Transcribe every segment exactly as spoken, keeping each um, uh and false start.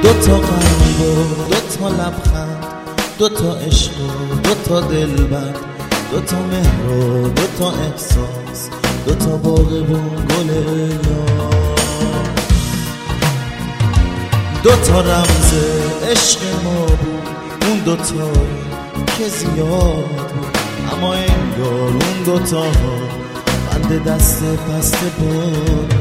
تا قلب و دو تا لبخند، دو تا عشق و دو تا دلبند، دو تا مهر و دو تا احساس، دو تا باغبون گل یار. دو تا رمز عشق ما بود اون دو تایی که زیاد بود، اما انگار اون دو تا بند دست پست بود.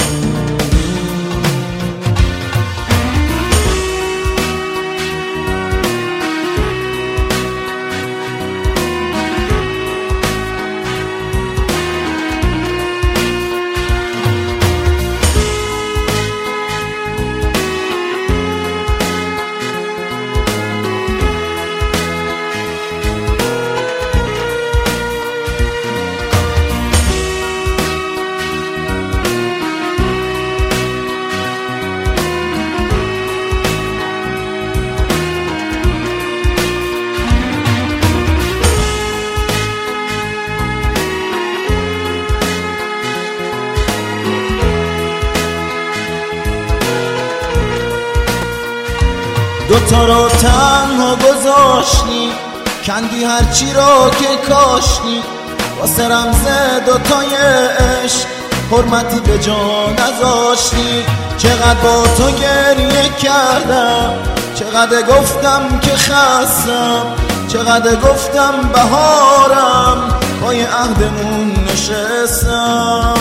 دوتا رو تنها گذاشتی، کندی هرچی را که کاشتی، واسه رمز دوتای عشق حرمتی به جا نذاشتی. چقدر با تو گریه کردم، چقدر گفتم که خستم، چقدر گفتم بهارم، پای عهدمون نشستم.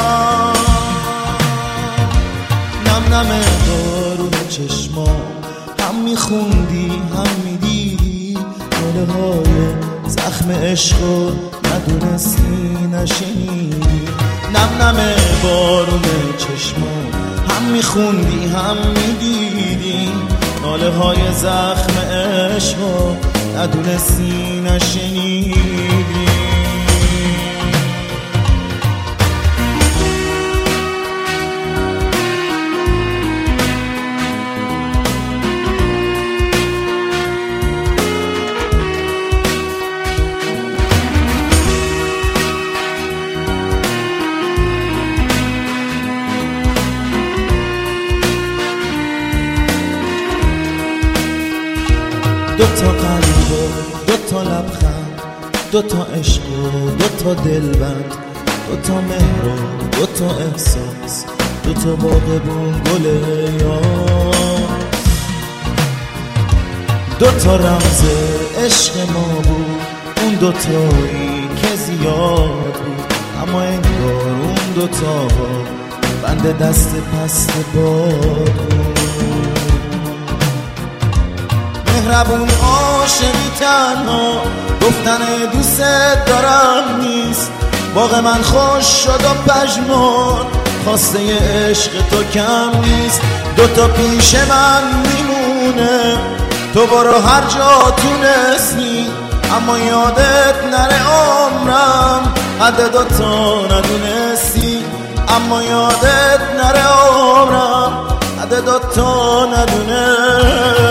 نم نم بارون چشمام، هم میخوندی هم میدیدی ناله های زخم عشقو، ندونستی نشنیدی. نم نم بارون چشمام، هم میخوندی هم میدیدی ناله های زخم عشقو، ندونستی نشنیدی. دو تا قلب و دو تا لبخند، دو تا عشق و دو تا دلبند، دو تا مهر و دو تا احساس، دو تا باغبون گل یار. دو تا رمز عشق ما بود اون دو تایی که زیاد بود، اما انگار اون دو تا بند دست پست باد بود. مهربون عاشقی تنها، گفتن دوست دارم نیست. باغ من خوش شد و پژمرد، خواسته عشق تو کم نیست. دوتا پیش من میمونه، تو برو هر جا تونستی، اما یادت نره عمرم، حد دوتا ندونستی. اما یادت نره عمرم، حد دوتا ندونستی.